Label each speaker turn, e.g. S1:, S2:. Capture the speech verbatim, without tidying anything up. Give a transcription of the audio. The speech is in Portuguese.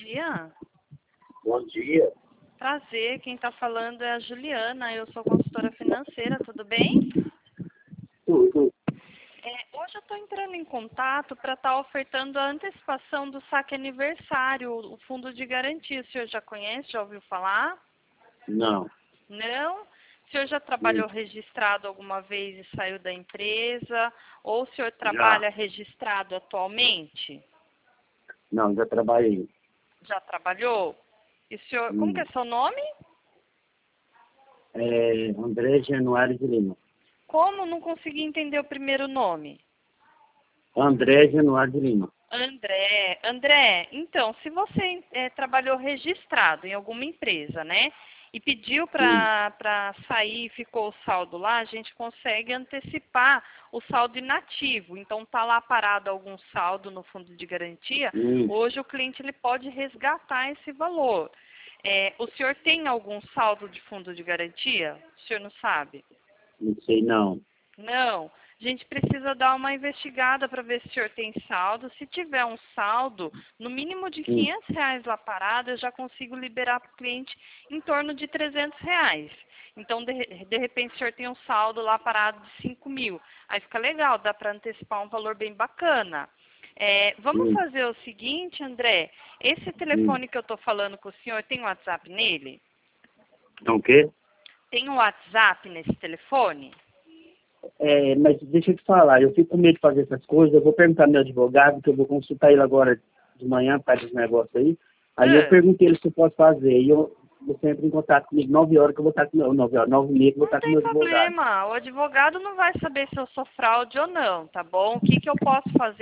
S1: dia.
S2: Bom dia.
S1: Prazer, quem está falando é a Juliana, eu sou consultora financeira, tudo bem?
S2: Tudo.
S1: É, hoje eu estou entrando em contato para estar ofertando a antecipação do saque aniversário, o fundo de garantia. O senhor já conhece, já ouviu falar?
S2: Não.
S1: Não? O senhor já trabalhou registrado alguma vez e saiu da empresa? Ou o senhor trabalha
S2: Já.
S1: registrado atualmente?
S2: Não, já trabalhei.
S1: Já trabalhou? E o senhor, como
S2: Hum.
S1: que é seu nome?
S2: É André Januário de Lima.
S1: Como? Não consegui entender o primeiro nome.
S2: André Januário de Lima.
S1: André. André, então, se você é, trabalhou registrado em alguma empresa, né? E pediu
S2: Hum.
S1: para sair e ficou o saldo lá, a gente consegue antecipar o saldo inativo. Então, está lá parado algum saldo no fundo de garantia.
S2: Hum.
S1: Hoje o cliente ele pode resgatar esse valor. É, o senhor tem algum saldo de fundo de garantia? O senhor não sabe?
S2: Não sei não.
S1: Não. A gente precisa dar uma investigada para ver se o senhor tem saldo. Se tiver um saldo, no mínimo de
S2: Hum.
S1: quinhentos reais lá parado, eu já consigo liberar para o cliente em torno de trezentos reais. Então, de, de repente, o senhor tem um saldo lá parado de cinco mil. Aí fica legal, dá para antecipar um valor bem bacana. É, vamos
S2: Hum.
S1: fazer o seguinte, André. Esse
S2: Hum.
S1: telefone que eu estou falando com o senhor, tem WhatsApp nele?
S2: Então o quê?
S1: Tem um WhatsApp nesse telefone?
S2: É, mas deixa eu te falar, eu fico com medo de fazer essas coisas, eu vou perguntar ao meu advogado, que eu vou consultar ele agora de manhã para esse negócio aí. Aí eu
S1: Ah.
S2: perguntei ele se eu posso fazer. E eu, você entra em contato comigo nove horas que eu vou estar com meu, nove horas, nove e meia que eu vou
S1: Não
S2: estar com
S1: tem
S2: meu advogado.
S1: problema. O advogado não vai saber se eu sou fraude ou não, tá bom? O que, que eu posso fazer?